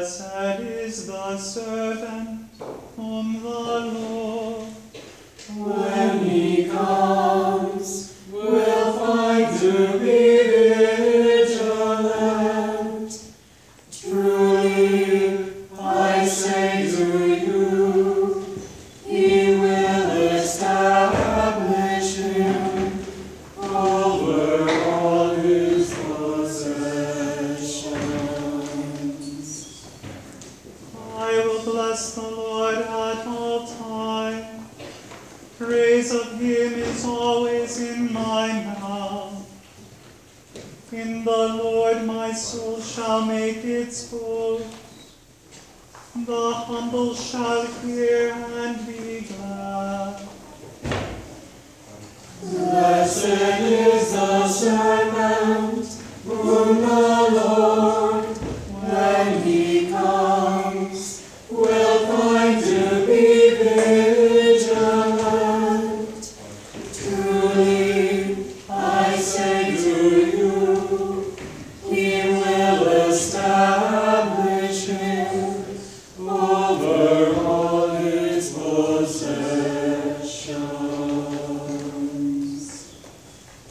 Blessed is the servant whom the Lord, when he comes, will find to be vigilant. Truly, I say to you, he will establish him over all his possessions. I will bless the Lord at all times. Praise of him is always in my mouth. In the Lord my soul shall make its boast. The humble shall hear and be glad. Blessed is the servant whom the Lord